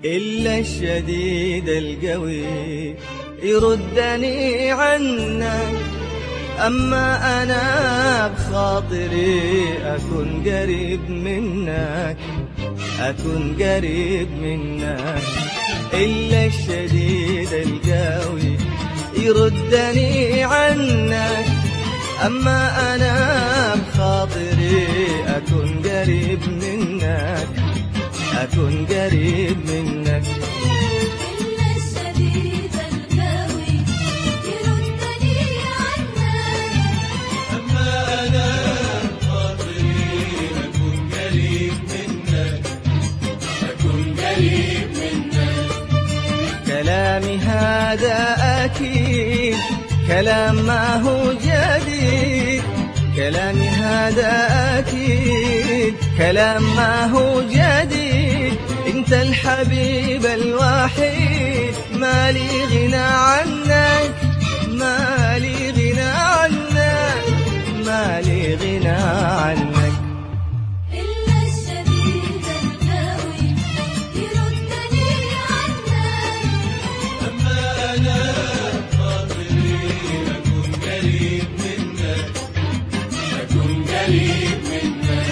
إلا الشديد القوي يردني عنك. أما أنا بخاطري أكون قريب منك، أكون قريب منك. إلا الشديد القوي يردني عنك. أما أنا بخاطري أكون قريب منك، أكون قريب منك. إلا الشديد القوي يردني عنك. أما أنا بخاطري أكون قريب منك، أكون قريب منك. كلامي هذا أكيد كلام ما هو جديد، كلامي هذا أكيد كلام ما هو جديد. انت الحبيب الوحيد، ما لي غنى عنك، ما لي غنى عنك، ما لي غنى عنك. إلا الشديد القوي يردني عنك. أما أنا بخاطري أكون قريب منك، أكون قريب منك.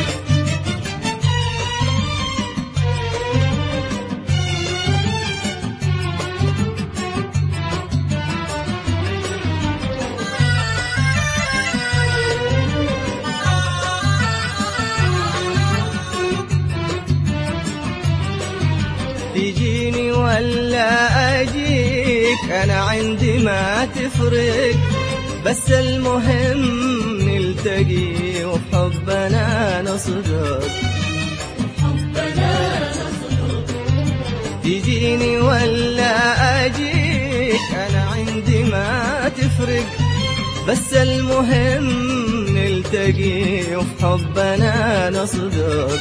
تجيني ولا أجيك أنا عندي ما تفرق، بس المهم نلتقي وبحبنا نصدق. تجيني ولا أجيك أنا عندي ما تفرق، بس المهم نلتقي وبحبنا نصدق.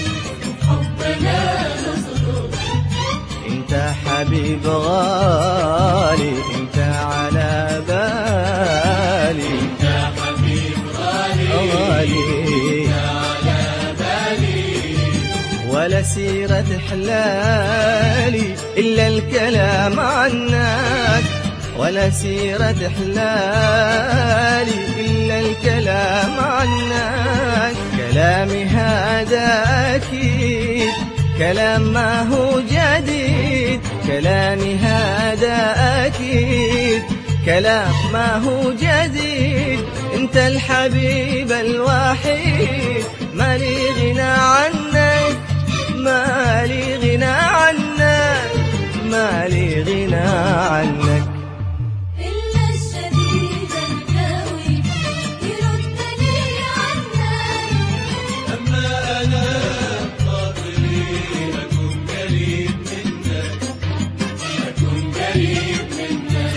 انت حبيب غالي، انت على بالي، انت حبيب غالي، انت على بالي. ولا سيرة حلالي إلا الكلام عنك، ولا سيرة حلالي إلا الكلام عنك. كلامي هذا أكيد كلام ما هو جديد، كلامي هذا أكيد كلام ما هو جديد. انت الحبيب الوحيد، ما لي غنى عنك، ما لي غنى عنك، ما لي غنى عنك. إلا الشديد القوي يردني عنك. أما أنا بخاطري أكون قريب منك، أكون قريب منك.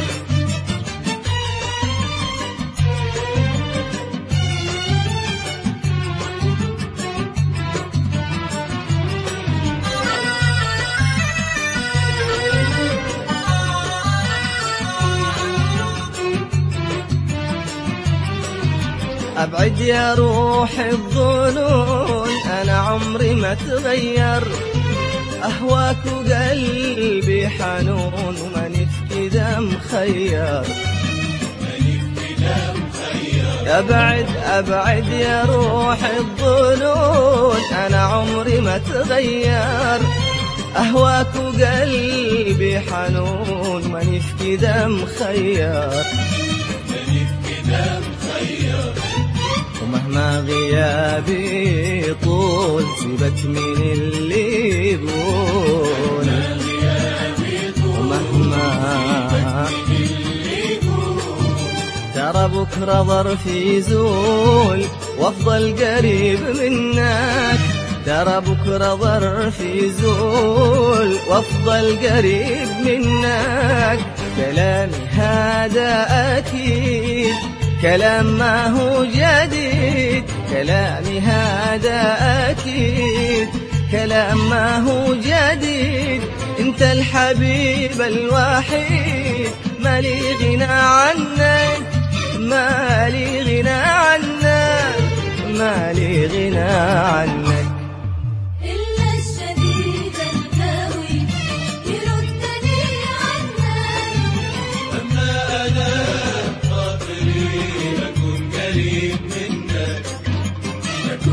أبعد يا روح الظنون، أنا عمري ما تغير. أهواك وقلبي حنون، وماني في كذا مخير. أبعد يا روح الظنون، أنا عمري ما تغير. أهواك وقلبي حنون، ماني في كذا مخير. ومهما غيابي طول، سيبك من اللي يقول. ومهما ترى بكرة ظرفي يزول، وافضل قريب منك. ترى بكرة ظرفي يزول، وافضل قريب منك. كلامي هذا أكيد كلام ما هو جديد، كلامي هذا أكيد كلام ما هو جديد. انت الحبيب الوحيد، ما لي غنى عنك، ما لي غنى عنك، ما لي غنى عنك. إلا الشديد القوي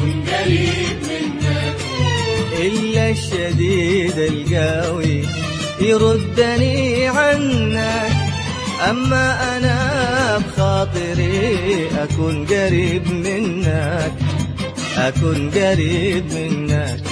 أكون قريب منك. إلا الشديد القوي يردني عنك، أما أنا بخاطري أكون قريب منك، أكون قريب منك.